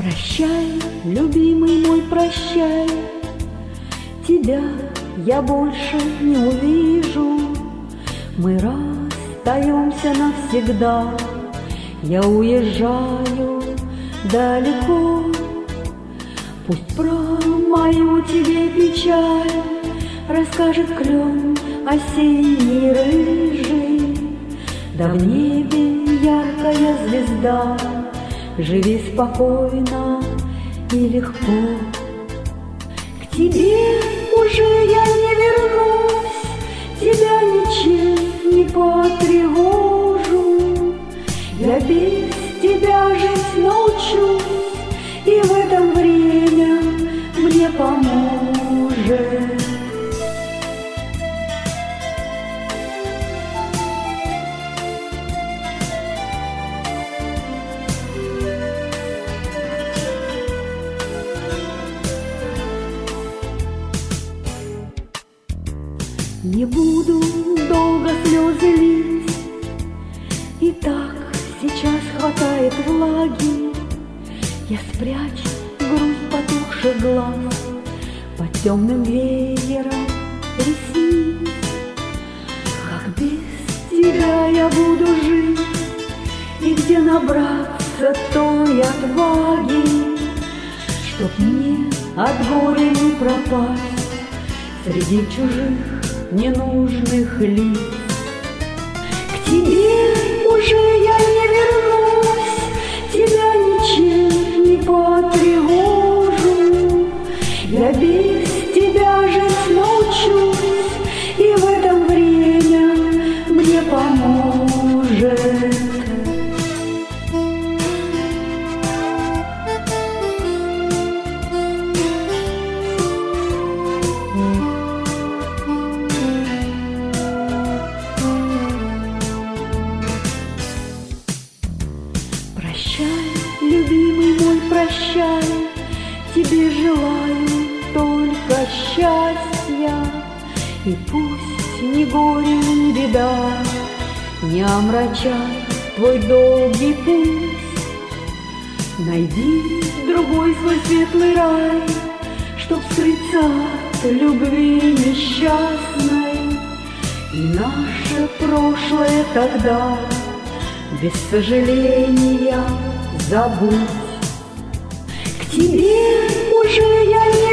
Прощай, любимый мой, прощай, тебя я больше не увижу. Мы расстаемся навсегда, я уезжаю далеко. Пусть про мою тебе печаль расскажет клен осенний рыжий. Да в небе яркая звезда, живи спокойно и легко. К тебе уже я не вернусь, тебя ничем не потревожу. Я без тебя жить научусь, и в этом время мне поможет. Не буду долго слезы лить, и так сейчас хватает влаги. Я спрячу грусть потухших глаз под темным веером ресниц. Как без тебя я буду жить, и где набраться той отваги, чтоб мне от горя не пропасть среди чужих ненужных лиц. К тебе уже я не вернусь, тебя ничем не потревожу. Я без тебя жить научусь, и в этом время мне поможет. Прощай, любимый мой, прощай, тебе желаю только счастья. И пусть ни горе, ни беда не омрачат твой долгий путь. Найди другой свой светлый рай, чтоб скрыться от любви несчастной. И наше прошлое тогда без сожаления забудь. К тебе уже я не